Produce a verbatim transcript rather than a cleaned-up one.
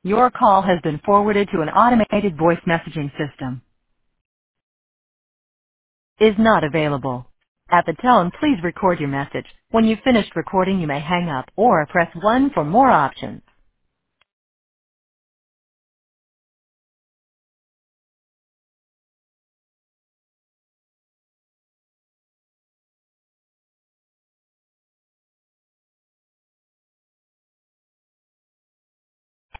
Your call has been forwarded to an automated voice messaging system. Is not available. At the tone, please record your message. When you've finished recording, you may hang up or press one for more options.